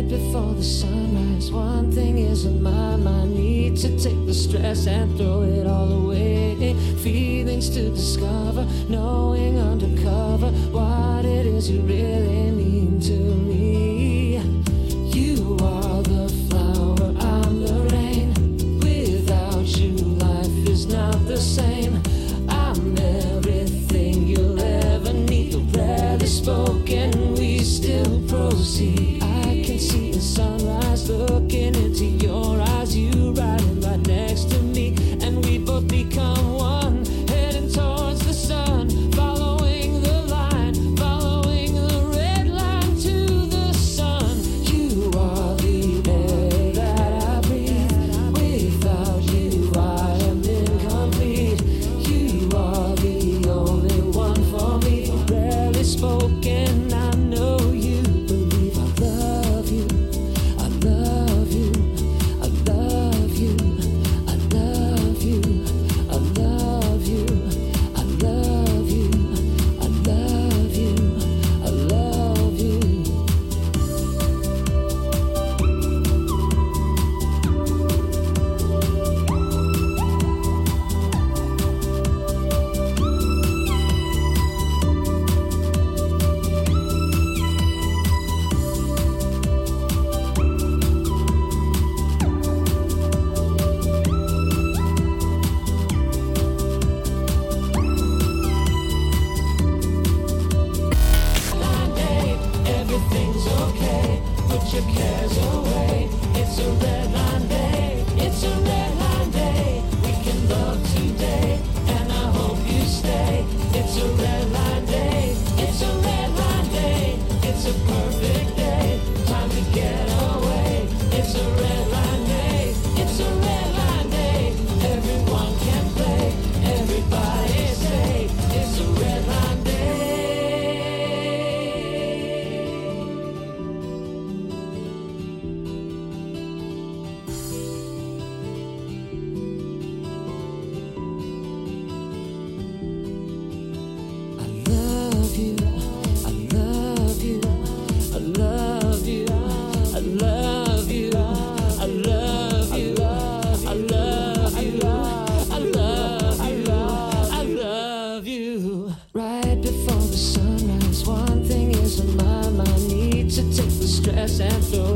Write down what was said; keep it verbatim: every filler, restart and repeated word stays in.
before the sunrise. One thing is on my mind, need to take the stress and throw it all away. Feelings to discover, knowing undercover what it is you really mean to me. You are the flower, I'm the rain. Without you, life is not the same. I'm everything you'll ever need. The rarely spoken, we still proceed. I can see the sunrise looking into your eyes. You riding right next to me, and we both become one, heading towards the sun, following the line, following the red line to the sun. You are the air that I breathe. Without you, I am incomplete. You are the only one for me. Rarely spoken, I know you believe. I love you, I love you, I love you, I love you, I love you, I love you, I love you, I love you. Everything's okay, put your cares away. It's a red line day, it's a red line day. We can love today, and I hope you stay. It's a red line day, it's a red line day. It's a perfect day, time to get away. It's a red line day, it's a red line day. Everyone can play, everybody say, it's a red line day. I love you, I love you, I love you, I love you, I love you, I love you, I love you, I love you. Right before the sunrise, one thing is on my mind, need to take the stress and throw